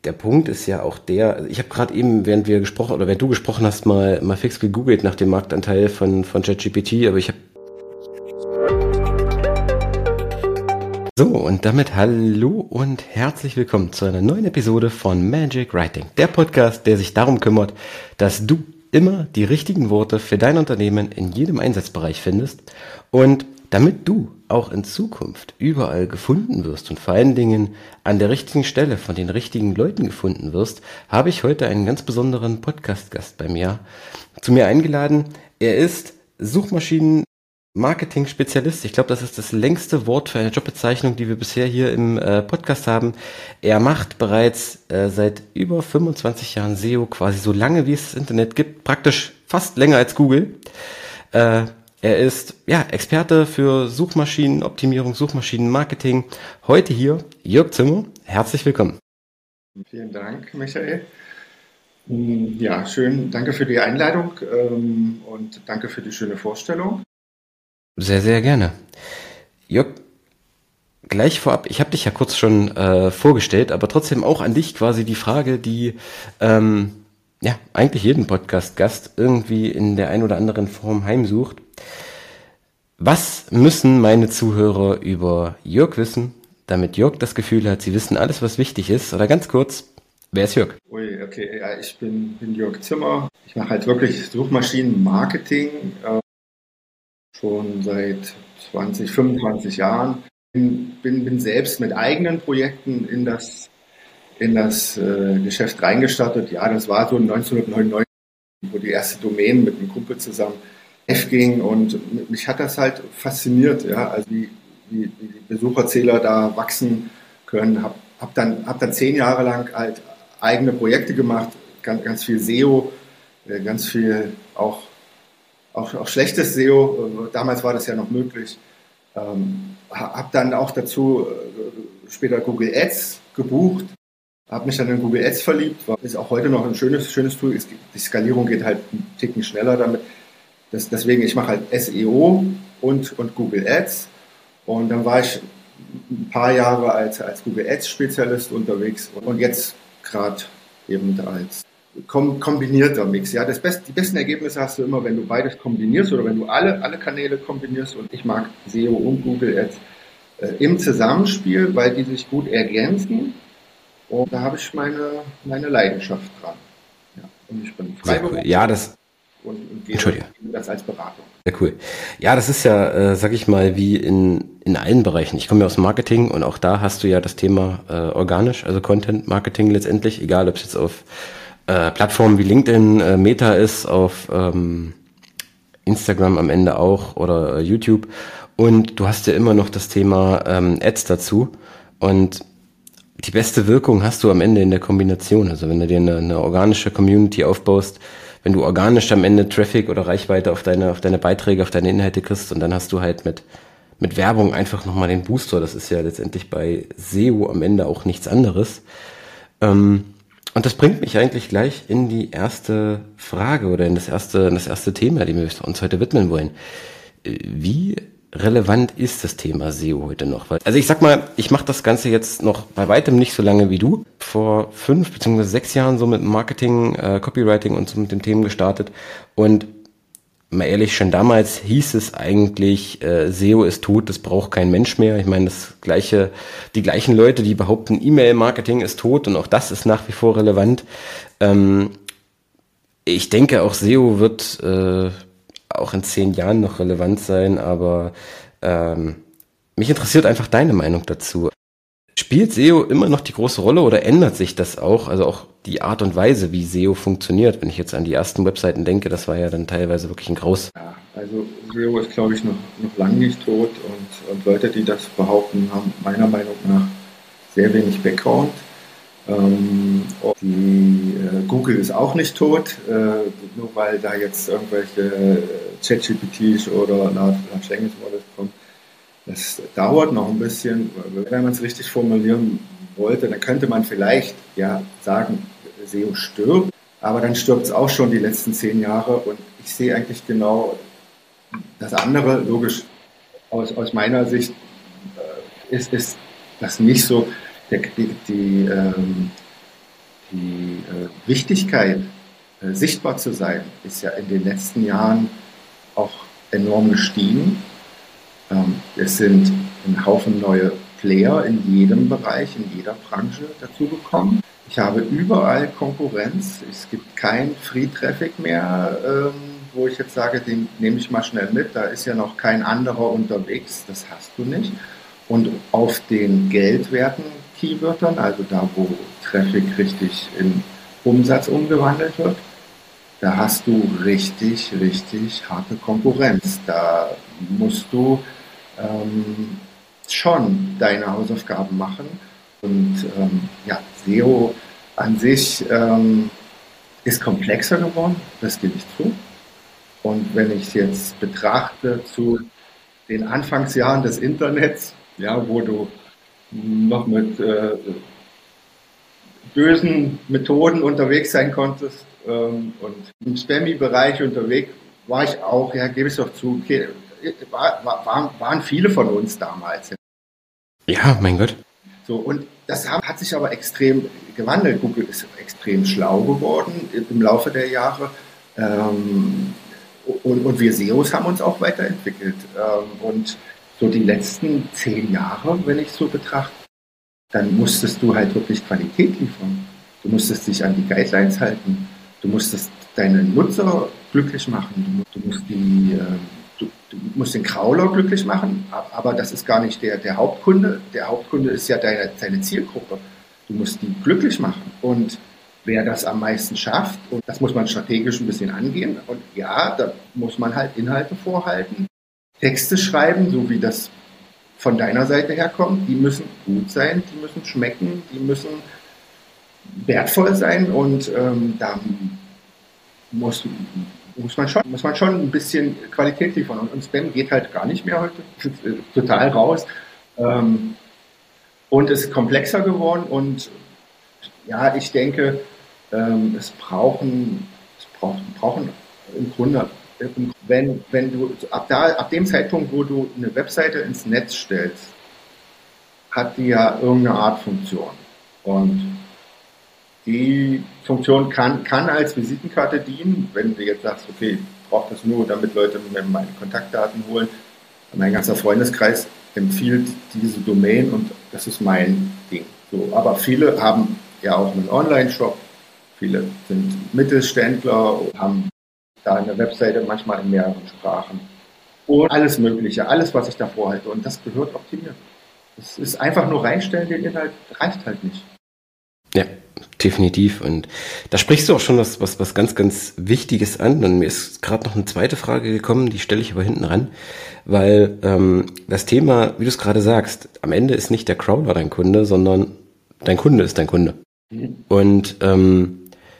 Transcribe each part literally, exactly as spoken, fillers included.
der Punkt ist ja auch der, also ich habe gerade eben, während wir gesprochen, oder während du gesprochen hast, mal, mal fix gegoogelt nach dem Marktanteil von, von ChatGPT, aber ich habe so, und damit hallo und herzlich willkommen zu einer neuen Episode von Magic Writing, der Podcast, der sich darum kümmert, dass du immer die richtigen Worte für dein Unternehmen in jedem Einsatzbereich findest und damit du auch in Zukunft überall gefunden wirst und vor allen Dingen an der richtigen Stelle von den richtigen Leuten gefunden wirst, habe ich heute einen ganz besonderen Podcast-Gast bei mir zu mir eingeladen. Er ist Suchmaschinen-Marketing-Spezialist. Ich glaube, das ist das längste Wort für eine Jobbezeichnung, die wir bisher hier im äh, Podcast haben. Er macht bereits äh, seit über fünfundzwanzig Jahren S E O, quasi so lange wie es das Internet gibt, praktisch fast länger als Google. Äh, Er ist ja Experte für Suchmaschinenoptimierung, Suchmaschinenmarketing. Heute hier Jörg Zimmer. Herzlich willkommen. Vielen Dank, Michael. Ja, schön. Danke für die Einladung ähm, und danke für die schöne Vorstellung. Sehr, sehr gerne. Jörg, gleich vorab, ich habe dich ja kurz schon äh, vorgestellt, aber trotzdem auch an dich quasi die Frage, die ähm, ja eigentlich jeden Podcast-Gast irgendwie in der ein oder anderen Form heimsucht. Was müssen meine Zuhörer über Jörg wissen, damit Jörg das Gefühl hat, sie wissen alles, was wichtig ist? Oder ganz kurz, wer ist Jörg? Ui, okay, ja, ich bin, bin Jörg Zimmer. Ich mache halt wirklich Suchmaschinenmarketing äh, schon seit zwanzig, fünfundzwanzig Jahren. Bin, bin, bin selbst mit eigenen Projekten in das, in das äh, Geschäft reingestartet. Ja, das war so neunzehnhundertneunundneunzig, wo die erste Domain mit einem Kumpel zusammen ging und mich hat das halt fasziniert, ja, also wie, wie, wie die Besucherzähler da wachsen können. Hab, hab dann, hab dann zehn Jahre lang halt eigene Projekte gemacht, ganz, ganz viel S E O, ganz viel auch, auch, auch schlechtes S E O. Damals war das ja noch möglich. Ähm, hab dann auch dazu später Google Ads gebucht, habe mich dann in Google Ads verliebt, ist auch heute noch ein schönes, schönes Tool. Die Skalierung geht halt einen Ticken schneller damit. Das, deswegen, ich mache halt S E O und, und Google Ads. Und dann war ich ein paar Jahre als, als Google Ads Spezialist unterwegs und jetzt gerade eben als kom- kombinierter Mix. Ja, das Best, die besten Ergebnisse hast du immer, wenn du beides kombinierst oder wenn du alle, alle Kanäle kombinierst. Und ich mag S E O und Google Ads äh, im Zusammenspiel, weil die sich gut ergänzen. Und da habe ich meine, meine Leidenschaft dran. Ja, und ich bin Freiberufler. Ja, das Und, und gehe das als Beratung. Sehr cool. Ja, das ist ja, äh, sag ich mal, wie in, in allen Bereichen. Ich komme ja aus dem Marketing und auch da hast du ja das Thema äh, organisch, also Content Marketing letztendlich, egal ob es jetzt auf äh, Plattformen wie LinkedIn, äh, Meta ist, auf ähm, Instagram am Ende auch oder äh, YouTube. Und du hast ja immer noch das Thema ähm, Ads dazu. Und die beste Wirkung hast du am Ende in der Kombination. Also wenn du dir eine, eine organische Community aufbaust, wenn du organisch am Ende Traffic oder Reichweite auf deine, auf deine Beiträge, auf deine Inhalte kriegst und dann hast du halt mit, mit Werbung einfach nochmal den Booster. Das ist ja letztendlich bei S E O am Ende auch nichts anderes. Ähm, und das bringt mich eigentlich gleich in die erste Frage oder in das erste, in das erste Thema, dem wir uns heute widmen wollen. Wie relevant ist das Thema S E O heute noch? Also ich sag mal, ich mache das Ganze jetzt noch bei weitem nicht so lange wie du. Vor fünf beziehungsweise sechs Jahren so mit Marketing, äh, Copywriting und so mit den Themen gestartet. Und mal ehrlich, schon damals hieß es eigentlich, äh, S E O ist tot, das braucht kein Mensch mehr. Ich meine, das gleiche, die gleichen Leute, die behaupten, E-Mail-Marketing ist tot und auch das ist nach wie vor relevant. Ähm, ich denke, auch S E O wird äh, auch in zehn Jahren noch relevant sein, aber ähm, mich interessiert einfach deine Meinung dazu. Spielt S E O immer noch die große Rolle oder ändert sich das auch? Also auch die Art und Weise, wie S E O funktioniert. Wenn ich jetzt an die ersten Webseiten denke, das war ja dann teilweise wirklich ein Graus. Ja, also S E O ist, glaube ich, noch, noch lange nicht tot und, und Leute, die das behaupten, haben meiner Meinung nach sehr wenig Background. Ähm, die, äh, Google ist auch nicht tot, äh, nur weil da jetzt irgendwelche äh, ChatGPTs oder Large Language Models kommen. Das dauert noch ein bisschen. Wenn man es richtig formulieren wollte, dann könnte man vielleicht ja sagen, S E O stirbt, aber dann stirbt es auch schon die letzten zehn Jahre und ich sehe eigentlich genau das andere, logisch aus, aus meiner Sicht äh, ist, ist das nicht so. Die, die, die, ähm, Wichtigkeit, äh, sichtbar zu sein, ist ja in den letzten Jahren auch enorm gestiegen. Ähm, es sind ein Haufen neue Player in jedem Bereich, in jeder Branche dazugekommen. Ich habe überall Konkurrenz. Es gibt kein Free Traffic mehr, ähm, wo ich jetzt sage, den nehme ich mal schnell mit. Da ist ja noch kein anderer unterwegs. Das hast du nicht. Und auf den geldwerten Keywörtern, also da, wo Traffic richtig in Umsatz umgewandelt wird, da hast du richtig, richtig harte Konkurrenz. Da musst du ähm, schon deine Hausaufgaben machen. Und ähm, ja, S E O an sich ähm, ist komplexer geworden, das gebe ich zu. Und wenn ich es jetzt betrachte zu den Anfangsjahren des Internets, ja, wo du noch mit äh, bösen Methoden unterwegs sein konntest ähm, und im Spammy-Bereich unterwegs war ich auch, ja, gebe ich doch zu, okay, war, war, waren viele von uns damals. Ja, mein Gott. So, und das hat sich aber extrem gewandelt. Google ist extrem schlau geworden im Laufe der Jahre. Ähm, und, und wir S E Os haben uns auch weiterentwickelt. Ähm, und so die letzten zehn Jahre, wenn ich so betrachte, dann musstest du halt wirklich Qualität liefern. Du musstest dich an die Guidelines halten. Du musstest deine Nutzer glücklich machen. Du, du musst die, äh, du, du musst den Crawler glücklich machen, aber das ist gar nicht der, der Hauptkunde. Der Hauptkunde ist ja deine, deine Zielgruppe. Du musst die glücklich machen. Und wer das am meisten schafft, und das muss man strategisch ein bisschen angehen. Und ja, da muss man halt Inhalte vorhalten, Texte schreiben, so wie das von deiner Seite herkommt, die müssen gut sein, die müssen schmecken, die müssen wertvoll sein und ähm, da muss, muss, man schon, muss man schon ein bisschen Qualität liefern. Und, und Spam geht halt gar nicht mehr heute, total raus ähm, und ist komplexer geworden und ja, ich denke, ähm, es brauchen, es brauchen, brauchen im Grunde Wenn, wenn du ab, da, ab dem Zeitpunkt, wo du eine Webseite ins Netz stellst, hat die ja irgendeine Art Funktion. Und die Funktion kann, kann als Visitenkarte dienen, wenn du jetzt sagst, okay, ich brauche das nur, damit Leute mir meine Kontaktdaten holen. Mein ganzer Freundeskreis empfiehlt diese Domain und das ist mein Ding. So, aber viele haben ja auch einen Online-Shop, viele sind Mittelständler und haben da eine Webseite manchmal in mehreren Sprachen und alles Mögliche, alles, was ich da vorhalte und das gehört optimiert. Es ist einfach nur reinstellen, den Inhalt reicht halt nicht. Ja, definitiv. Und da sprichst du auch schon was, was, was ganz, ganz Wichtiges an. Und mir ist gerade noch eine zweite Frage gekommen, die stelle ich aber hinten ran, weil ähm, das Thema, wie du es gerade sagst, am Ende ist nicht der Crawler dein Kunde, sondern dein Kunde ist dein Kunde. Mhm. Und ähm,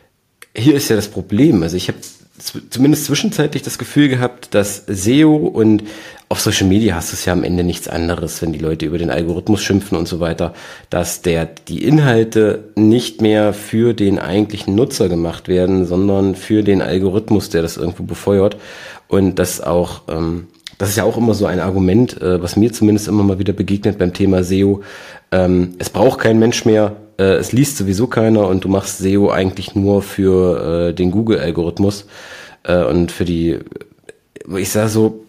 hier ist ja das Problem. Also ich habe zumindest zwischenzeitlich das Gefühl gehabt, dass S E O und auf Social Media hast du es ja am Ende nichts anderes, wenn die Leute über den Algorithmus schimpfen und so weiter, dass der die Inhalte nicht mehr für den eigentlichen Nutzer gemacht werden, sondern für den Algorithmus, der das irgendwo befeuert. Und das auch, ähm, das ist ja auch immer so ein Argument, äh, was mir zumindest immer mal wieder begegnet beim Thema S E O. Ähm, es braucht kein Mensch mehr, äh, es liest sowieso keiner und du machst S E O eigentlich nur für äh, den Google-Algorithmus äh, und für die, ich sage so,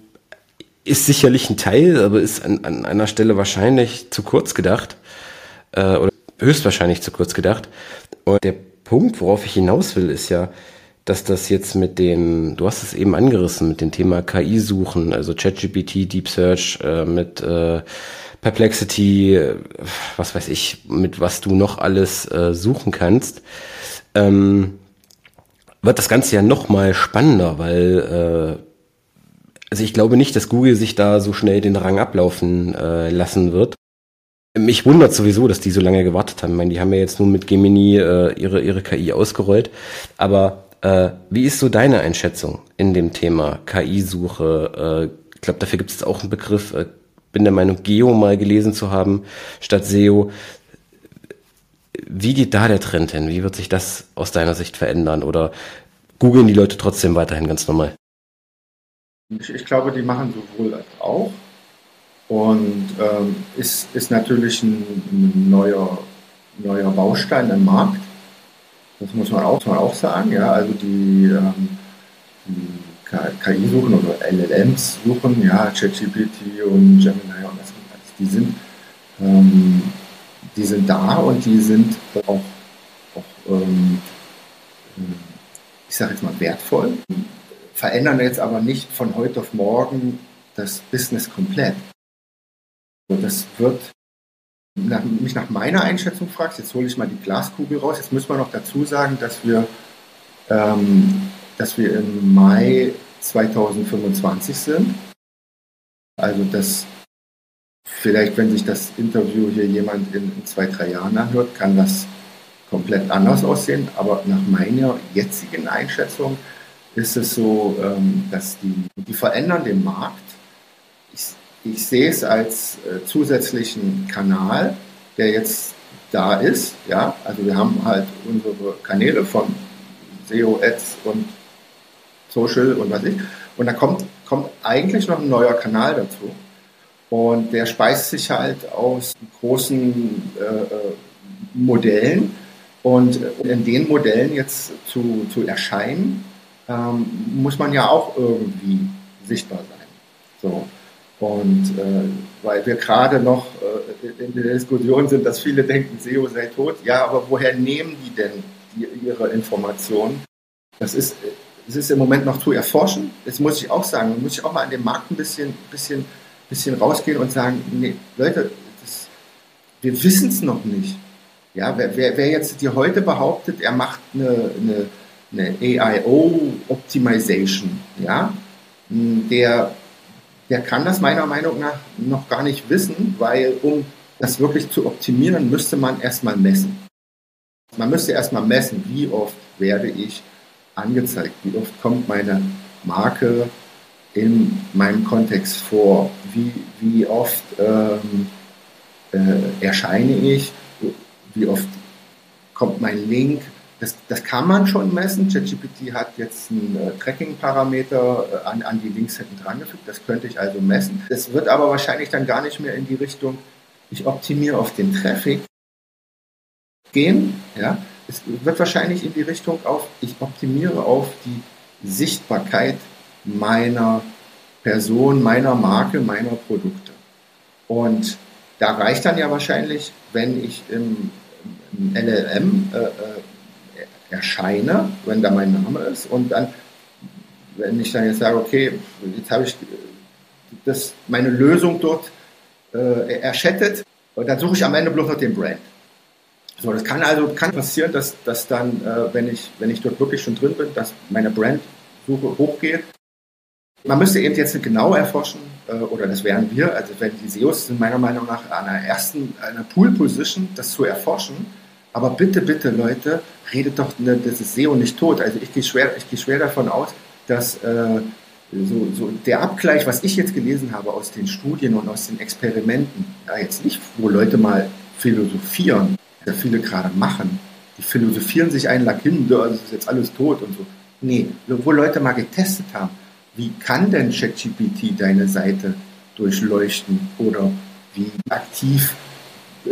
ist sicherlich ein Teil, aber ist an, an einer Stelle wahrscheinlich zu kurz gedacht äh, oder höchstwahrscheinlich zu kurz gedacht. Und der Punkt, worauf ich hinaus will, ist ja, dass das jetzt mit dem, du hast es eben angerissen, mit dem Thema K I-Suchen, also ChatGPT, Deep Search, äh, mit äh, Perplexity, äh, was weiß ich, mit was du noch alles äh, suchen kannst, ähm, wird das Ganze ja noch mal spannender, weil äh, also ich glaube nicht, dass Google sich da so schnell den Rang ablaufen äh, lassen wird. Mich wundert sowieso, dass die so lange gewartet haben. Ich meine, die haben ja jetzt nun mit Gemini äh, ihre ihre K I ausgerollt. Aber äh, wie ist so deine Einschätzung in dem Thema K I-Suche? Äh, ich glaube, dafür gibt es auch einen Begriff. Äh, bin der Meinung, Geo mal gelesen zu haben statt S E O. Wie geht da der Trend hin? Wie wird sich das aus deiner Sicht verändern? Oder googeln die Leute trotzdem weiterhin ganz normal? Ich, ich glaube, die machen sowohl als auch. Und ähm, ist, ist natürlich ein, ein neuer, neuer Baustein im Markt. Das muss man auch, muss man auch sagen. Ja, also die, ähm, die K I suchen oder L L Ms suchen, ja, ChatGPT und Gemini und das, die sind, ähm, die sind da und die sind auch, auch ähm, ich sage jetzt mal wertvoll, verändern jetzt aber nicht von heute auf morgen das Business komplett. Das wird, nach, mich nach meiner Einschätzung fragst, jetzt hole ich mal die Glaskugel raus, jetzt müssen wir noch dazu sagen, dass wir, ähm, dass wir im Mai zweitausendfünfundzwanzig sind. Also das vielleicht, wenn sich das Interview hier jemand in, in zwei, drei Jahren anhört, kann das komplett anders aussehen. Aber nach meiner jetzigen Einschätzung ist es so, ähm, dass die, die verändern den Markt. Ich, ich sehe es als äh, zusätzlichen Kanal, der jetzt da ist. Ja? Also wir haben halt unsere Kanäle von S E O, Ads und Social und was ich. Und da kommt, kommt eigentlich noch ein neuer Kanal dazu. Und der speist sich halt aus großen äh, Modellen. Und in den Modellen jetzt zu, zu erscheinen, ähm, muss man ja auch irgendwie sichtbar sein. So. Und äh, weil wir gerade noch äh, in der Diskussion sind, dass viele denken, S E O sei tot. Ja, aber woher nehmen die denn die, ihre Informationen? Das ist, das ist im Moment noch zu erforschen. Das muss ich auch sagen. Muss ich auch mal an dem Markt ein bisschen, bisschen, bisschen rausgehen und sagen, nee, Leute, das, wir wissen es noch nicht. Ja, wer, wer, wer jetzt dir heute behauptet, er macht eine, eine, eine A I O-Optimization, ja, der, der kann das meiner Meinung nach noch gar nicht wissen, weil um das wirklich zu optimieren, müsste man erstmal messen. Man müsste erstmal messen, wie oft werde ich angezeigt, wie oft kommt meine Marke in meinem Kontext vor, wie, wie oft ähm, äh, erscheine ich, wie oft kommt mein Link. Das, das kann man schon messen. ChatGPT hat jetzt einen äh, Tracking-Parameter äh, an, an die Links hinten dran gefügt. Das könnte ich also messen. Das wird aber wahrscheinlich dann gar nicht mehr in die Richtung, ich optimiere auf den Traffic gehen. Ja? Es wird wahrscheinlich in die Richtung auf, ich optimiere auf die Sichtbarkeit meiner Person, meiner Marke, meiner Produkte. Und da reicht dann ja wahrscheinlich, wenn ich im, im L L M äh, äh, erscheine, wenn da mein Name ist und dann, wenn ich dann jetzt sage, okay, jetzt habe ich das, meine Lösung dort äh, erschattet und dann suche ich am Ende bloß noch den Brand. So, das kann also kann passieren, dass, dass dann, äh, wenn, ich, wenn ich dort wirklich schon drin bin, dass meine Brandsuche hochgeht. Man müsste eben jetzt genau erforschen, äh, oder das wären wir, also wenn die S E Os sind meiner Meinung nach an einer ersten, einer Pool-Position, das zu erforschen. Aber bitte, bitte, Leute, redet doch, ne, das ist S E O nicht tot. Also ich gehe schwer, ich gehe schwer davon aus, dass äh, so, so der Abgleich, was ich jetzt gelesen habe aus den Studien und aus den Experimenten, ja, jetzt nicht, wo Leute mal philosophieren, ja viele gerade machen, die philosophieren sich einen Lack hin, das ist jetzt alles tot und so. Nee, wo Leute mal getestet haben, wie kann denn ChatGPT deine Seite durchleuchten oder wie aktiv äh,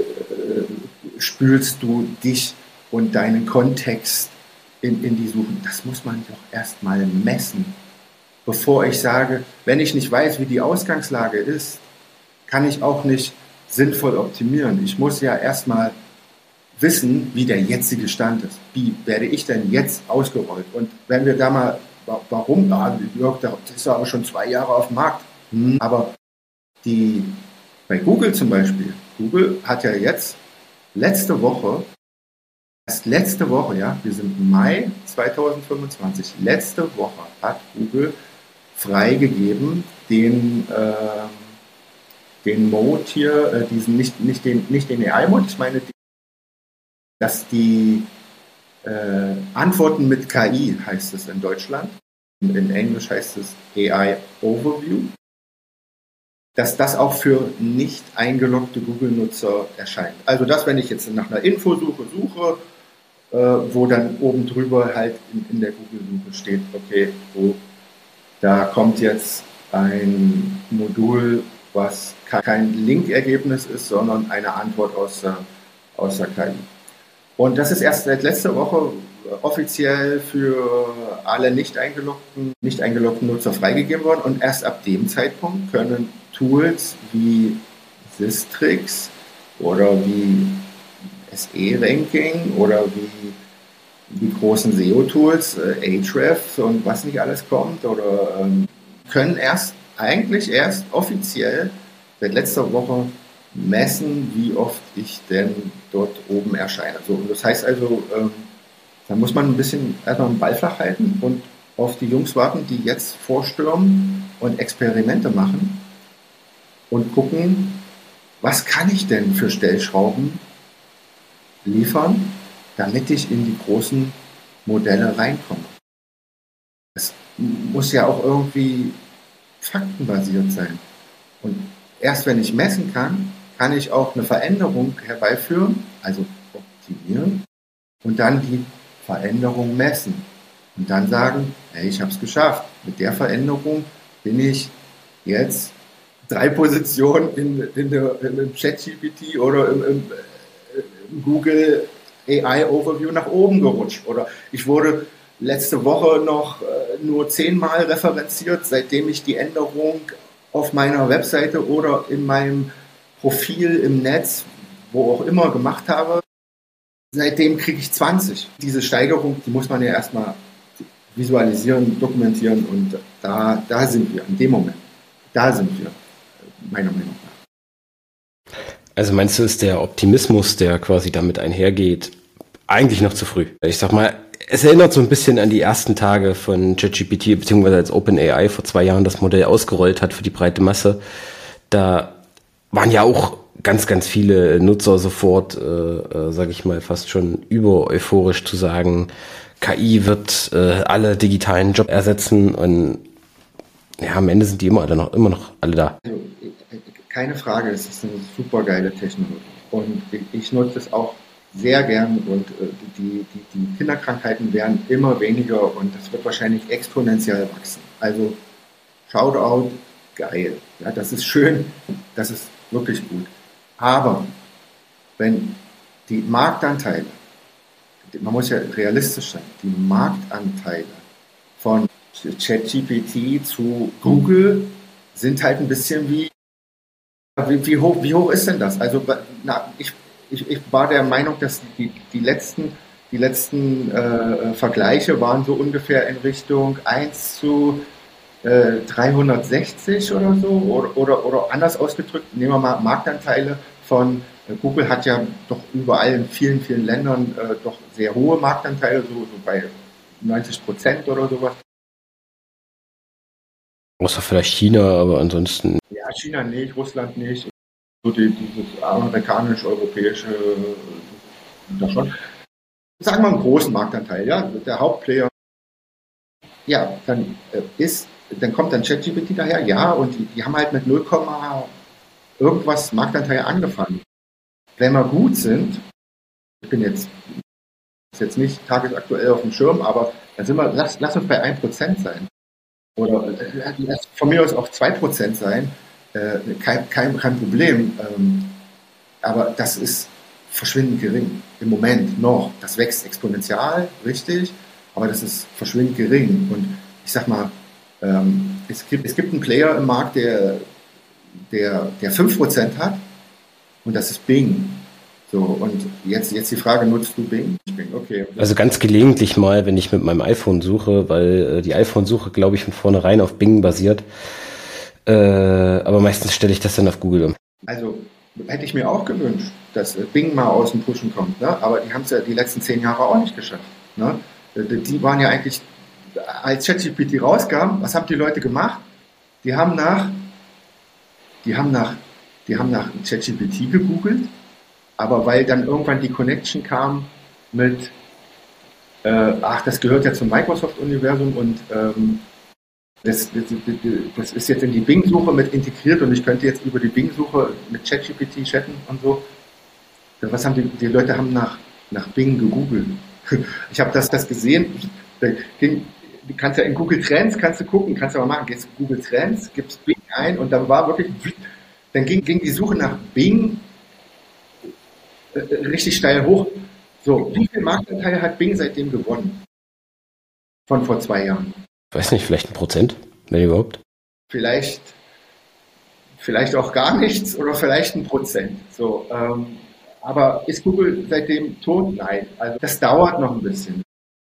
spülst du dich und deinen Kontext in, in die Suchen. Das muss man doch erstmal messen. Bevor ich sage, wenn ich nicht weiß, wie die Ausgangslage ist, kann ich auch nicht sinnvoll optimieren. Ich muss ja erstmal wissen, wie der jetzige Stand ist. Wie werde ich denn jetzt ausgerollt? Und wenn wir da mal, warum? Ah, Jörg, das ist aber schon zwei Jahre auf dem Markt. Hm, aber die, bei Google zum Beispiel, Google hat ja jetzt letzte Woche, erst letzte Woche, ja, wir sind Mai zweitausendfünfundzwanzig, letzte Woche hat Google freigegeben, den, äh, den Mode hier, äh, diesen, nicht, nicht den, nicht den A I-Mode, ich meine, dass die äh, Antworten mit K I, heißt es in Deutschland, in Englisch heißt es A I Overview, dass das auch für nicht eingeloggte Google-Nutzer erscheint. Also das, wenn ich jetzt nach einer Infosuche suche, äh, wo dann oben drüber halt in, in der Google-Suche steht, okay, oh, da kommt jetzt ein Modul, was kein Link-Ergebnis ist, sondern eine Antwort aus der, aus der K I. Und das ist erst seit letzter Woche offiziell für alle nicht eingeloggten, nicht eingeloggten Nutzer freigegeben worden und erst ab dem Zeitpunkt können Tools wie Sistrix oder wie S E-Ranking oder wie die großen S E O-Tools, äh, Ahrefs und was nicht alles kommt, oder ähm, können erst eigentlich erst offiziell seit letzter Woche messen, wie oft ich denn dort oben erscheine. So, und das heißt also, ähm, da muss man ein bisschen erstmal den Ball flach halten und auf die Jungs warten, die jetzt vorstürmen und Experimente machen und gucken, was kann ich denn für Stellschrauben liefern, damit ich in die großen Modelle reinkomme. Es muss ja auch irgendwie faktenbasiert sein. Und erst wenn ich messen kann, kann ich auch eine Veränderung herbeiführen, also optimieren, und dann die Veränderung messen. Und dann sagen, hey, ich habe es geschafft. Mit der Veränderung bin ich jetzt drei Positionen in, in, der, in dem ChatGPT oder im, im, im Google A I Overview nach oben gerutscht. Oder ich wurde letzte Woche noch äh, nur zehnmal referenziert, seitdem ich die Änderung auf meiner Webseite oder in meinem Profil im Netz, wo auch immer, gemacht habe. Seitdem kriege ich zwanzig. Diese Steigerung, die muss man ja erstmal visualisieren, dokumentieren, und da, da sind wir, in dem Moment. Da sind wir, meiner Meinung nach. Also meinst du, ist der Optimismus, der quasi damit einhergeht, eigentlich noch zu früh? Ich sag mal, es erinnert so ein bisschen an die ersten Tage von ChatGPT, beziehungsweise als OpenAI vor zwei Jahren das Modell ausgerollt hat für die breite Masse. Da waren ja auch ganz, ganz viele Nutzer sofort, äh, äh, sage ich mal, fast schon über euphorisch zu sagen, K I wird äh, alle digitalen Jobs ersetzen, und ja, am Ende sind die immer alle noch, immer noch alle da. Also, keine Frage, es ist eine super geile Technologie und ich nutze es auch sehr gern, und äh, die, die, die Kinderkrankheiten werden immer weniger und das wird wahrscheinlich exponentiell wachsen. Also Shoutout, geil. Ja, das ist schön, das ist wirklich gut. Aber wenn die Marktanteile, man muss ja realistisch sein, die Marktanteile von ChatGPT zu Google sind halt ein bisschen wie, wie, wie, hoch, wie hoch ist denn das? Also na, ich, ich, ich war der Meinung, dass die, die letzten, die letzten äh, Vergleiche waren so ungefähr in Richtung eins zu äh, dreihundertsechzig oder so, oder, oder, oder anders ausgedrückt, nehmen wir mal Marktanteile von, äh, Google hat ja doch überall in vielen, vielen Ländern äh, doch sehr hohe Marktanteile, so, so bei neunzig Prozent oder sowas. Außer vielleicht China, aber ansonsten. Ja, China nicht, Russland nicht, so die, dieses amerikanisch-europäische, da schon. Sagen wir einen großen Marktanteil, ja, der Hauptplayer. Ja, dann äh, ist, dann kommt dann ChatGPT daher, ja, und die, die haben halt mit null, irgendwas Marktanteil angefangen. Wenn wir gut sind, ich bin jetzt, ist jetzt nicht tagesaktuell auf dem Schirm, aber dann sind wir, lass, lass uns bei ein Prozent sein. Oder äh, lass von mir aus auch zwei Prozent sein, äh, kein, kein, kein Problem. Ähm, aber das ist verschwindend gering im Moment noch. Das wächst exponentiell, richtig, aber das ist verschwindend gering. Und ich sag mal, ähm, es gibt, es gibt einen Player im Markt, der, der, der fünf Prozent hat, und das ist Bing. So, und jetzt, jetzt die Frage, nutzt du Bing? Bing, okay. Also ganz gelegentlich mal, wenn ich mit meinem iPhone suche, weil äh, die iPhone-Suche, glaube ich, von vornherein auf Bing basiert. Äh, aber meistens stelle ich das dann auf Google um. Also hätte ich mir auch gewünscht, dass Bing mal aus dem Pushen kommt, ne? Aber die haben es ja die letzten zehn Jahre auch nicht geschafft. Ne? Die waren ja eigentlich, als ChatGPT rauskam, was haben die Leute gemacht? Die haben nach, die haben nach, die haben nach ChatGPT gegoogelt, aber weil dann irgendwann die Connection kam mit, äh, ach, das gehört ja zum Microsoft-Universum und ähm, das, das, das ist jetzt in die Bing-Suche mit integriert und ich könnte jetzt über die Bing-Suche mit ChatGPT chatten und so. Was haben die, die Leute haben nach, nach Bing gegoogelt. Ich habe das, das gesehen. Du kannst ja in Google Trends kannst du gucken, kannst du aber machen, gehst Google Trends, gibst Bing ein und dann war wirklich, dann ging, ging die Suche nach Bing richtig steil hoch. So, wie viel Marktanteil hat Bing seitdem gewonnen? Von vor zwei Jahren? Weiß nicht, vielleicht ein Prozent, wenn überhaupt. Vielleicht, vielleicht auch gar nichts oder vielleicht ein Prozent. So, ähm, aber ist Google seitdem tot? Nein. Also das dauert noch ein bisschen.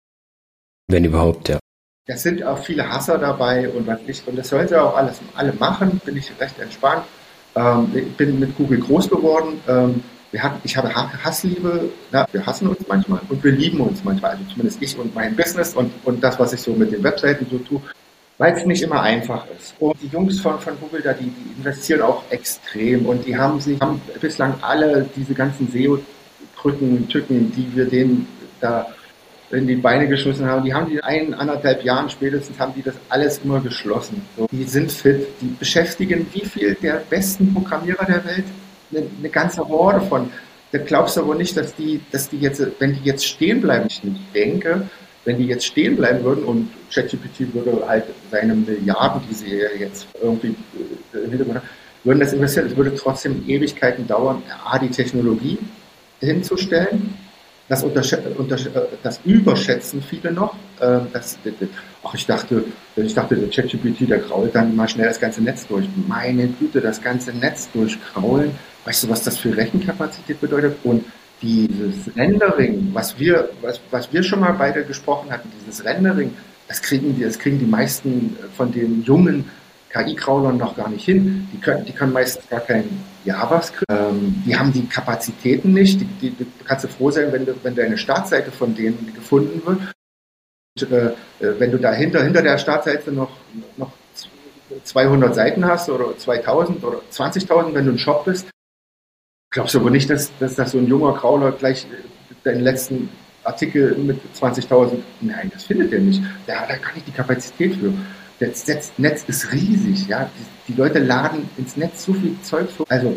Wenn überhaupt, ja. Es sind auch viele Hasser dabei und was nicht. Und das sollen sie auch alles alle machen, bin ich recht entspannt. Ähm, ich bin mit Google groß geworden. Ähm, wir hatten, ich habe Hassliebe, na, wir hassen uns manchmal und wir lieben uns manchmal, also zumindest ich und mein Business und, und das, was ich so mit den Webseiten so tue, weil es nicht immer einfach ist. Und die Jungs von, von Google da, die, die investieren auch extrem und die haben sie haben bislang alle diese ganzen S E O-Krücken, Tücken, die wir denen da in die Beine geschossen haben, die haben die ein, anderthalb Jahren spätestens haben die das alles immer geschlossen. So, die sind fit, die beschäftigen wie viel der besten Programmierer der Welt? Eine, eine ganze Horde von. Da glaubst du aber nicht, dass die, dass die jetzt, wenn die jetzt stehen bleiben, ich nicht denke, wenn die jetzt stehen bleiben würden und ChatGPT würde halt seine Milliarden, die sie jetzt irgendwie äh, würden das investieren, es würde trotzdem Ewigkeiten dauern, A, die Technologie hinzustellen. Das, das überschätzen viele noch. Das, ach, ich dachte, ich dachte, der ChatGPT, der krault dann mal schnell das ganze Netz durch. Meine Güte, das ganze Netz durchkraulen. Weißt du, was das für Rechenkapazität bedeutet? Und dieses Rendering, was wir, was, was wir schon mal beide gesprochen hatten, dieses Rendering, das kriegen die, das kriegen die meisten von den jungen K I-Crawlern noch gar nicht hin. Die können, die können meistens gar kein JavaScript. Ähm, die haben die Kapazitäten nicht. Die, die, du kannst du froh sein, wenn, du, wenn deine Startseite von denen gefunden wird. Und, äh, wenn du dahinter, hinter der Startseite noch, noch zweihundert Seiten hast oder zweitausend oder zwanzigtausend, wenn du ein Shop bist, glaubst du aber nicht, dass, dass, dass so ein junger Crawler gleich deinen letzten Artikel mit zwanzigtausend, nein, das findet er nicht. Der hat da gar nicht die Kapazität für. Das Netz ist riesig, ja. Die, die Leute laden ins Netz so viel Zeug. Also,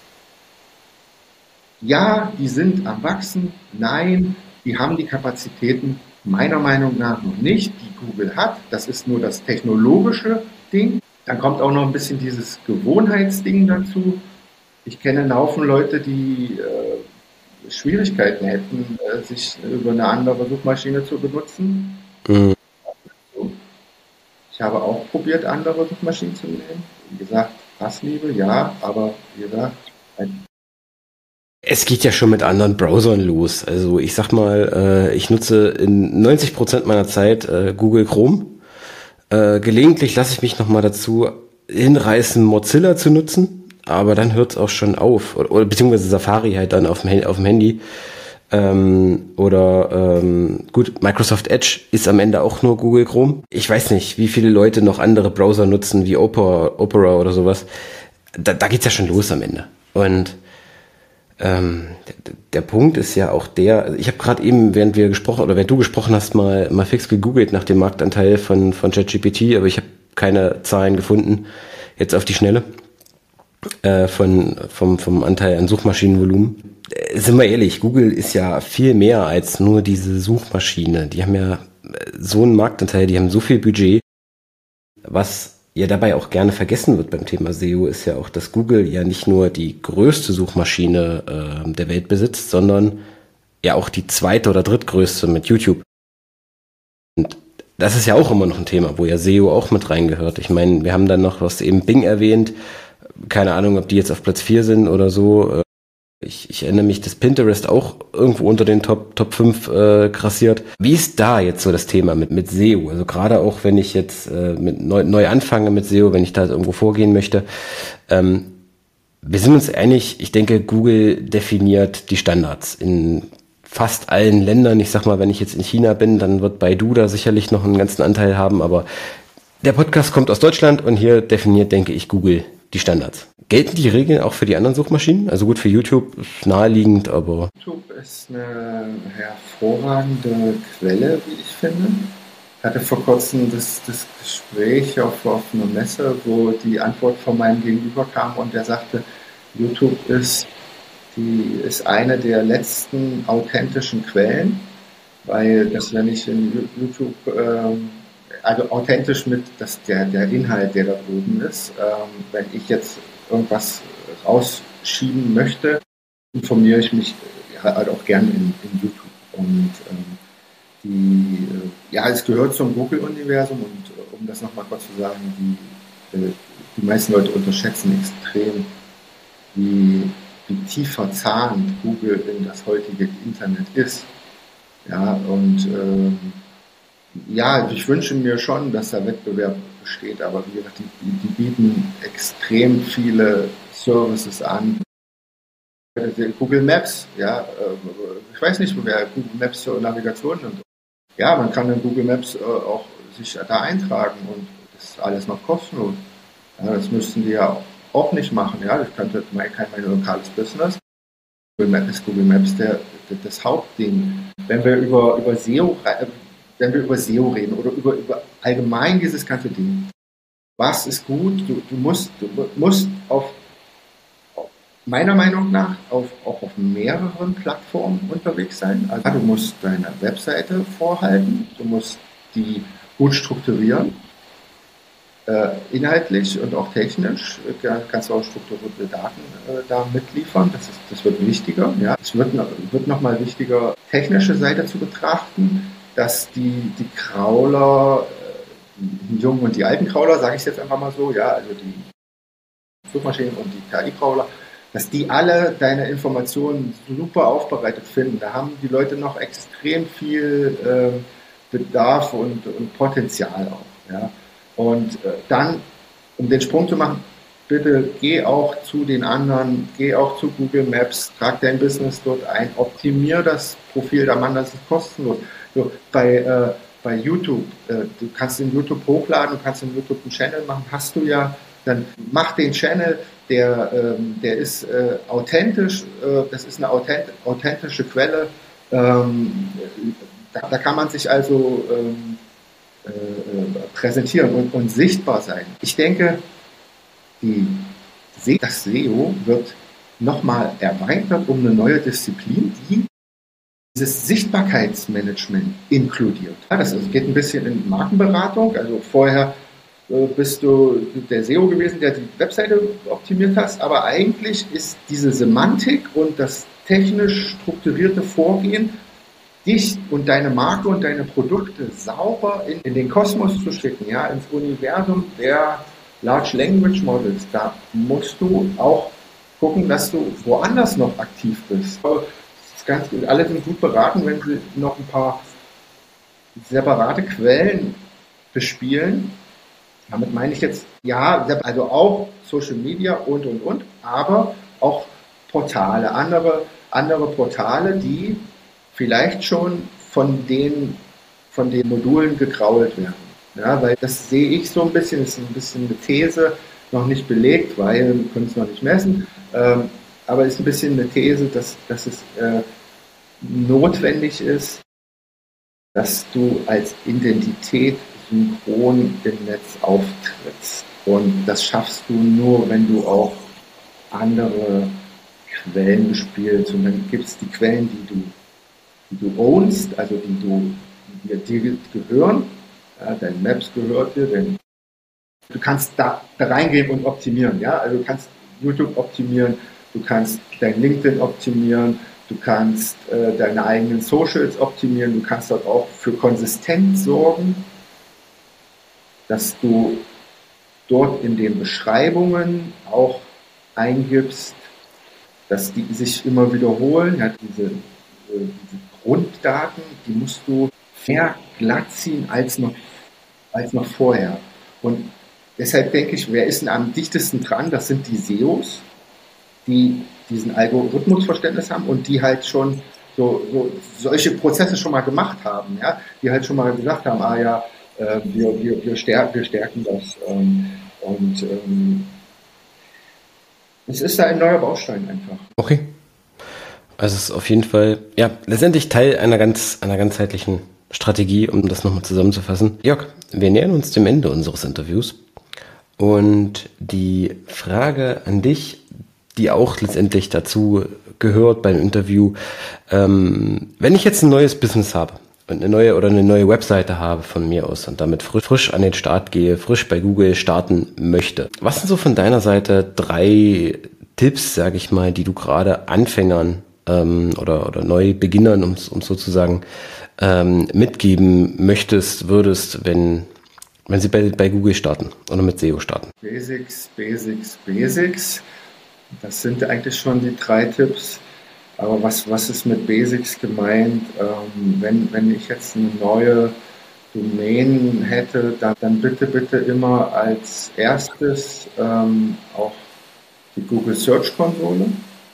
ja, die sind am Wachsen. Nein, die haben die Kapazitäten meiner Meinung nach noch nicht, die Google hat. Das ist nur das technologische Ding. Dann kommt auch noch ein bisschen dieses Gewohnheitsding dazu. Ich kenne einen Haufen Leute, die äh, Schwierigkeiten hätten, äh, sich über eine andere Suchmaschine zu benutzen. Mhm. Ich habe auch probiert, andere Suchmaschinen zu nehmen. Wie gesagt, Hassliebe, ja, aber wie gesagt, ein es geht ja schon mit anderen Browsern los. Also ich sag mal, äh, ich nutze in neunzig Prozent meiner Zeit äh, Google Chrome. Äh, gelegentlich lasse ich mich nochmal dazu hinreißen, Mozilla zu nutzen, aber dann hört es auch schon auf. Oder, oder beziehungsweise Safari halt dann auf dem, auf dem Handy. Ähm, oder ähm, gut, Microsoft Edge ist am Ende auch nur Google Chrome. Ich weiß nicht, wie viele Leute noch andere Browser nutzen, wie Opera, Opera oder sowas. Da, da geht's ja schon los am Ende. Und ähm, der, der Punkt ist ja auch der, also ich habe gerade eben, während wir gesprochen, oder während du gesprochen hast, mal, mal fix gegoogelt nach dem Marktanteil von, von ChatGPT, aber ich habe keine Zahlen gefunden, jetzt auf die Schnelle, äh, von, vom, vom Anteil an Suchmaschinenvolumen. Sind wir ehrlich, Google ist ja viel mehr als nur diese Suchmaschine. Die haben ja so einen Marktanteil, die haben so viel Budget. Was ja dabei auch gerne vergessen wird beim Thema S E O, ist ja auch, dass Google ja nicht nur die größte Suchmaschine äh, der Welt besitzt, sondern ja auch die zweite oder drittgrößte mit YouTube. Und das ist ja auch immer noch ein Thema, wo ja S E O auch mit reingehört. Ich meine, wir haben dann noch, was eben Bing erwähnt, keine Ahnung, ob die jetzt auf Platz vier sind oder so. Ich, ich erinnere mich, dass Pinterest auch irgendwo unter den Top Top fünf äh, grassiert. Wie ist da jetzt so das Thema mit mit S E O? Also gerade auch, wenn ich jetzt äh, mit neu, neu anfange mit S E O, wenn ich da irgendwo vorgehen möchte. Ähm, wir sind uns einig, ich denke, Google definiert die Standards in fast allen Ländern. Ich sag mal, wenn ich jetzt in China bin, dann wird Baidu da sicherlich noch einen ganzen Anteil haben, aber der Podcast kommt aus Deutschland und hier definiert, denke ich, Google die Standards. Gelten die Regeln auch für die anderen Suchmaschinen? Also gut, für YouTube ist naheliegend, aber... YouTube ist eine hervorragende Quelle, wie ich finde. Ich hatte vor kurzem das, das Gespräch auf, auf einer Messe, wo die Antwort von meinem Gegenüber kam und der sagte, YouTube ist, die, ist eine der letzten authentischen Quellen, weil das, wenn ich in YouTube... Ähm, also authentisch mit dass der, der Inhalt, der da oben ist. Ähm, wenn ich jetzt irgendwas rausschieben möchte, informiere ich mich halt auch gern in, in YouTube. Und ähm, die, äh, ja, es gehört zum Google-Universum und äh, um das nochmal kurz zu sagen, die, äh, die meisten Leute unterschätzen extrem, wie, wie tief verzahnt Google in das heutige Internet ist. Ja, und ähm, ja, ich wünsche mir schon, dass da Wettbewerb besteht, aber wie gesagt, die, die bieten extrem viele Services an. Google Maps, ja, ich weiß nicht, wer Google Maps zur Navigation nimmt. Ja, man kann in Google Maps äh, auch sich da eintragen und das ist alles noch kostenlos. Ja, das müssten die ja auch nicht machen. Ja, das kann kein mein lokales Business. Google Maps ist Google Maps der, der, das Hauptding. Wenn wir über, über S E O, wenn wir über S E O reden oder über, über allgemein dieses ganze Ding, was ist gut? Du, du musst, du musst auf meiner Meinung nach auf, auch auf mehreren Plattformen unterwegs sein. Also du musst deine Webseite vorhalten, du musst die gut strukturieren, äh, inhaltlich und auch technisch. Äh, kannst du auch strukturierte Daten äh, da mitliefern. Das, ist, das wird wichtiger. Ja. Es wird noch, wird noch mal wichtiger, technische Seite zu betrachten, dass die, die Crawler, äh, die jungen und die alten Crawler, sage ich jetzt einfach mal so, ja, also die Suchmaschinen und die K I-Crawler, dass die alle deine Informationen super aufbereitet finden. Da haben die Leute noch extrem viel äh, Bedarf und, und Potenzial auch. Ja. Und äh, dann, um den Sprung zu machen, bitte geh auch zu den anderen, geh auch zu Google Maps, trag dein Business dort ein, optimier das Profil, der Mann, das ist kostenlos. So, bei, äh, bei YouTube, äh, du kannst in YouTube hochladen, du kannst in YouTube einen Channel machen, hast du ja, dann mach den Channel, der, ähm, der ist äh, authentisch, äh, das ist eine authent authentische Quelle, ähm, da, da kann man sich also ähm, äh, präsentieren und, und sichtbar sein. Ich denke, die, das S E O wird nochmal erweitert um eine neue Disziplin, die dieses Sichtbarkeitsmanagement inkludiert. Ja, das geht ein bisschen in Markenberatung, also vorher bist du der S E O gewesen, der die Webseite optimiert hast, aber eigentlich ist diese Semantik und das technisch strukturierte Vorgehen, dich und deine Marke und deine Produkte sauber in, in den Kosmos zu schicken, ja, ins Universum der Large Language Models. Da musst du auch gucken, dass du woanders noch aktiv bist. Das ist ganz gut. Alle sind gut beraten, wenn sie noch ein paar separate Quellen bespielen. Damit meine ich jetzt, ja, also auch Social Media und, und, und, aber auch Portale, andere, andere Portale, die vielleicht schon von den, von den Modulen gekrault werden. Ja, weil das sehe ich so ein bisschen, das ist ein bisschen eine These, noch nicht belegt, weil wir können es noch nicht messen, ähm, aber es ist ein bisschen eine These, dass, dass es äh, notwendig ist, dass du als Identität synchron im Netz auftrittst. Und das schaffst du nur, wenn du auch andere Quellen bespielst. Und dann gibt es die Quellen, die du, die du ownst, also die du, die dir gehören. Ja, dein Maps gehört dir. Dein, du kannst da, da reingehen und optimieren. Ja? Also du kannst YouTube optimieren, du kannst dein LinkedIn optimieren, du kannst äh, deine eigenen Socials optimieren, du kannst dort auch für Konsistenz sorgen, dass du dort in den Beschreibungen auch eingibst, dass die sich immer wiederholen. Ja, diese, diese Grunddaten, die musst du mehr glatt ziehen als noch, als noch vorher. Und deshalb denke ich, wer ist denn am dichtesten dran? Das sind die S E Os, die diesen Algorithmusverständnis haben und die halt schon so, so solche Prozesse schon mal gemacht haben, ja, die halt schon mal gesagt haben, ah ja, äh, wir, wir, wir, stärken, wir stärken das. Ähm, und ähm, es ist da ein neuer Baustein einfach. Okay. Also es ist auf jeden Fall, ja, letztendlich Teil einer ganz, einer ganzheitlichen Strategie, um das nochmal zusammenzufassen. Jörg, wir nähern uns dem Ende unseres Interviews. Und die Frage an dich, die auch letztendlich dazu gehört beim Interview, ähm, wenn ich jetzt ein neues Business habe und eine neue oder eine neue Webseite habe von mir aus und damit frisch, frisch an den Start gehe, frisch bei Google starten möchte, was sind so von deiner Seite drei Tipps, sage ich mal, die du gerade Anfängern ähm, oder, oder Neubeginnern, um es sozusagen ähm, mitgeben möchtest, würdest, wenn, wenn sie bei, bei Google starten oder mit S E O starten? Basics, Basics, Basics. Das sind eigentlich schon die drei Tipps. Aber was, was ist mit Basics gemeint? Ähm, wenn, wenn ich jetzt eine neue Domain hätte, dann, dann bitte, bitte immer als erstes ähm, auch die Google Search Konsole.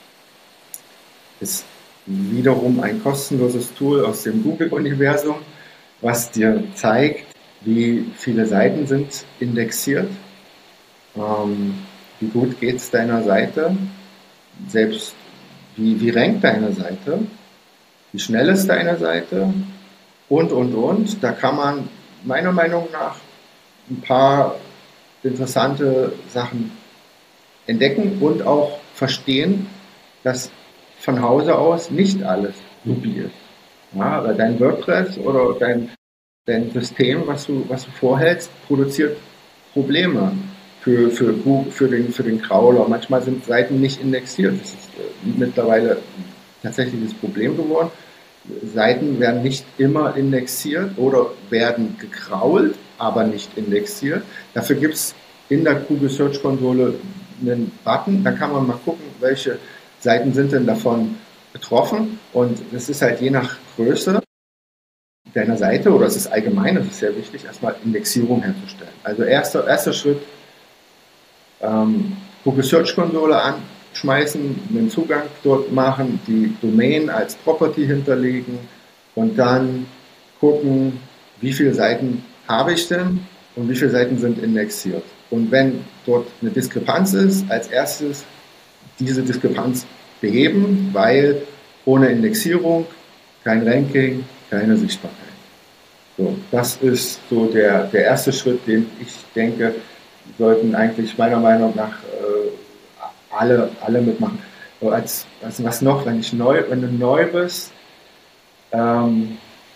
Ist wiederum ein kostenloses Tool aus dem Google-Universum, was dir zeigt, wie viele Seiten sind indexiert, ähm, wie gut geht es deiner Seite, selbst wie, wie rankt deine Seite, wie schnell ist deine Seite und, und, und. Da kann man meiner Meinung nach ein paar interessante Sachen entdecken und auch verstehen, dass von Hause aus nicht alles supi ist. Ja, aber dein WordPress oder dein, dein System, was du, was du vorhältst, produziert Probleme für, für, für, den, für den Crawler. Manchmal sind Seiten nicht indexiert. Das ist äh, mittlerweile tatsächlich das Problem geworden. Seiten werden nicht immer indexiert oder werden gekrault, aber nicht indexiert. Dafür gibt es in der Google Search Konsole einen Button, da kann man mal gucken, welche Seiten sind denn davon betroffen, und das ist halt je nach Größe deiner Seite, oder es ist allgemein, das ist sehr wichtig, erstmal Indexierung herzustellen. Also erster, erster Schritt, ähm, Google Search Konsole anschmeißen, einen Zugang dort machen, die Domain als Property hinterlegen und dann gucken, wie viele Seiten habe ich denn und wie viele Seiten sind indexiert. Und wenn dort eine Diskrepanz ist, als erstes diese Diskrepanz beheben, weil ohne Indexierung kein Ranking, keine Sichtbarkeit. So, das ist so der, der erste Schritt, den ich denke, sollten eigentlich meiner Meinung nach äh, alle, alle mitmachen. So, als, als was noch, wenn ich neu, wenn du neu bist, ähm,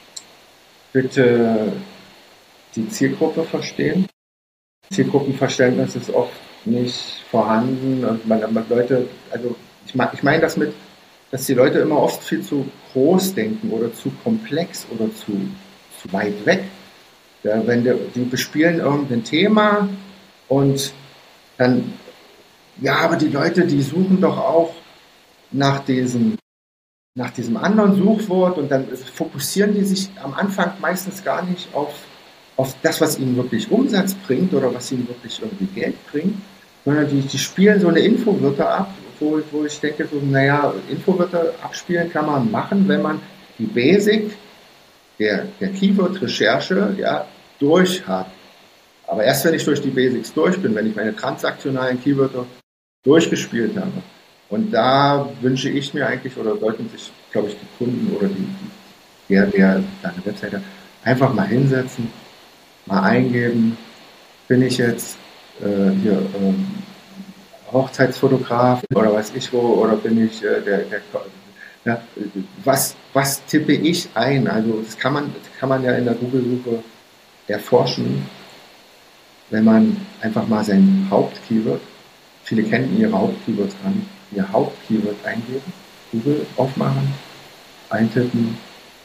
bitte die Zielgruppe verstehen. Zielgruppenverständnis ist oft nicht vorhanden und man, man Leute, also ich meine ich mein das mit, dass die Leute immer oft viel zu groß denken oder zu komplex oder zu, zu weit weg. Ja, wenn die, die bespielen irgendein Thema und dann, ja, aber die Leute, die suchen doch auch nach diesem, nach diesem anderen Suchwort, und dann fokussieren die sich am Anfang meistens gar nicht auf auf das, was ihnen wirklich Umsatz bringt oder was ihnen wirklich irgendwie Geld bringt, sondern die, die spielen so eine Infowörter ab, wo, wo ich denke, so, naja, Infowörter abspielen kann man machen, wenn man die Basic der, der Keyword-Recherche ja, durch hat. Aber erst wenn ich durch die Basics durch bin, wenn ich meine transaktionalen Keywörter durchgespielt habe. Und da wünsche ich mir eigentlich, oder sollten sich, glaube ich, die Kunden oder die, der, der deine Webseite einfach mal hinsetzen, mal eingeben, bin ich jetzt äh, hier ähm, Hochzeitsfotograf oder weiß ich wo, oder bin ich äh, der, der ja, was, was tippe ich ein? Also das kann man, das kann man ja in der Google-Suche erforschen, wenn man einfach mal sein Hauptkeyword, viele kennen ihre Hauptkeywords gar nicht, ihr Hauptkeyword eingeben, Google aufmachen, eintippen,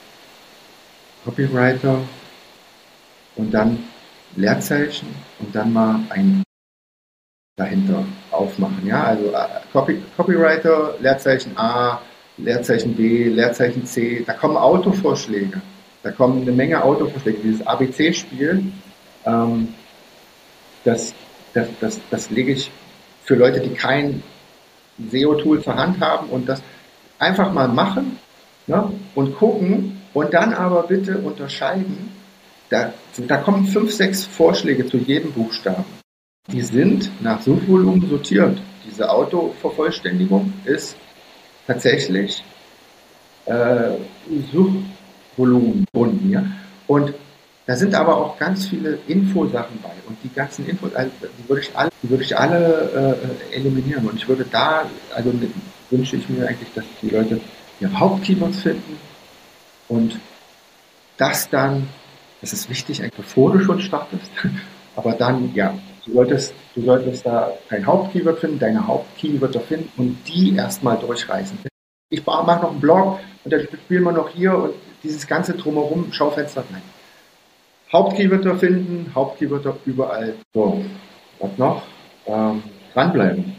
Copywriter, und dann Leerzeichen und dann mal ein dahinter aufmachen. Ja, also Copy, Copywriter, Leerzeichen A, Leerzeichen B, Leerzeichen C, da kommen Autovorschläge. Da kommen eine Menge Autovorschläge. Dieses A B C-Spiel, ähm, das, das, das, das lege ich für Leute, die kein S E O-Tool zur Hand haben, und das einfach mal machen, ne, und gucken und dann aber bitte unterscheiden. Da, da kommen fünf, sechs Vorschläge zu jedem Buchstaben. Die sind nach Suchvolumen sortiert. Diese Autovervollständigung ist tatsächlich äh, Suchvolumen gebunden. Ja? Und da sind aber auch ganz viele Infosachen bei. Und die ganzen Infos, also die würde ich alle, die würde ich alle äh, eliminieren. Und ich würde da, also wünsche ich mir eigentlich, dass die Leute ihre Hauptkeywords finden und das dann. Das ist wichtig, bevor du schon startest. Aber dann, ja, du solltest, du solltest da dein Hauptkeyword finden, deine Hauptkeywörter finden und die erstmal durchreißen. ich mache noch einen Blog und dann spielen wir noch hier und dieses ganze Drumherum, Schaufenster, nein. Hauptkeywörter finden, Hauptkeywörter überall. So, was noch? Ähm, dranbleiben.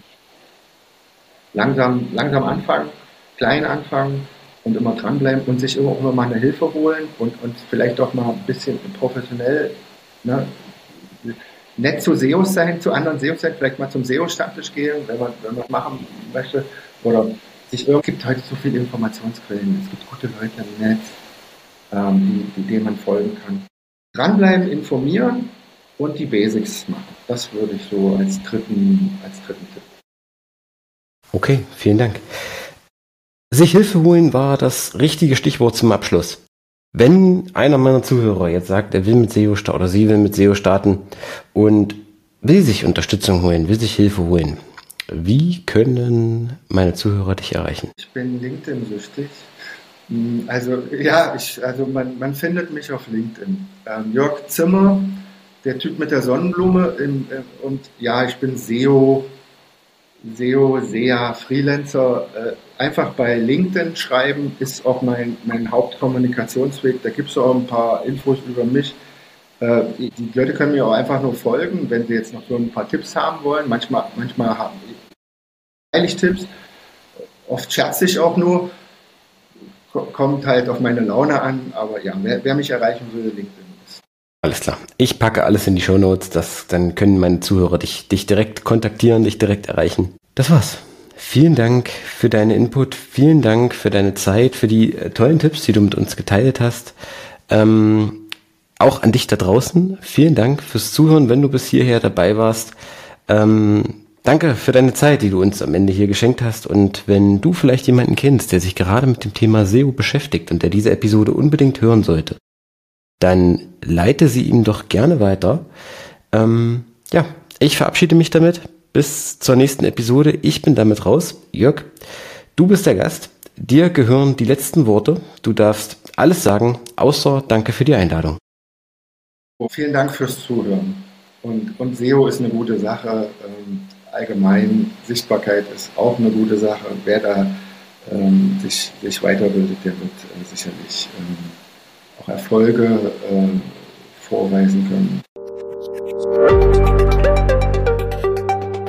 Langsam, langsam anfangen, klein anfangen und immer dranbleiben und sich immer, immer mal eine Hilfe holen und, und vielleicht auch mal ein bisschen professionell, ne, nett zu S E Os sein, zu anderen S E Os sein, vielleicht mal zum S E O-Stammtisch gehen, wenn man, wenn man machen möchte. Oder sich es gibt heute so viele Informationsquellen, es gibt gute Leute im Netz, ähm, die, die, denen man folgen kann. Dranbleiben, informieren und die Basics machen. Das würde ich so als dritten, als dritten Tipp. Okay, vielen Dank. Sich Hilfe holen war das richtige Stichwort zum Abschluss. Wenn einer meiner Zuhörer jetzt sagt, er will mit S E O starten oder sie will mit S E O starten und will sich Unterstützung holen, will sich Hilfe holen, wie können meine Zuhörer dich erreichen? Ich bin LinkedIn-süchtig. Also ja, ich, also man, man findet mich auf LinkedIn. Ähm, Jörg Zimmer, der Typ mit der Sonnenblume im, äh, und ja, ich bin S E O, S E O, S E A, Freelancer. Äh, einfach bei LinkedIn schreiben ist auch mein, mein Hauptkommunikationsweg. Da gibt es auch ein paar Infos über mich. Äh, die, die Leute können mir auch einfach nur folgen, wenn sie jetzt noch so ein paar Tipps haben wollen. Manchmal, manchmal habe ich Tipps. Oft scherze ich auch nur. Kommt halt auf meine Laune an, aber ja, wer, wer mich erreichen will, LinkedIn ist. Alles klar. Ich packe alles in die Shownotes, das, dann können meine Zuhörer dich, dich direkt kontaktieren, dich direkt erreichen. Das war's. Vielen Dank für deinen Input, vielen Dank für deine Zeit, für die äh, tollen Tipps, die du mit uns geteilt hast. Ähm, auch an dich da draußen, vielen Dank fürs Zuhören, wenn du bis hierher dabei warst. Ähm, Danke für deine Zeit, die du uns am Ende hier geschenkt hast. Und wenn du vielleicht jemanden kennst, der sich gerade mit dem Thema S E O beschäftigt und der diese Episode unbedingt hören sollte, dann leite sie ihm doch gerne weiter. Ähm, ja, ich verabschiede mich damit. Bis zur nächsten Episode. Ich bin damit raus. Jörg, du bist der Gast. Dir gehören die letzten Worte. Du darfst alles sagen, außer Danke für die Einladung. Vielen Dank fürs Zuhören. Und, und S E O ist eine gute Sache. Ähm, allgemein Sichtbarkeit ist auch eine gute Sache. Wer da ähm, sich, sich weiterbildet, der wird äh, sicherlich ähm, auch Erfolge äh, vorweisen können.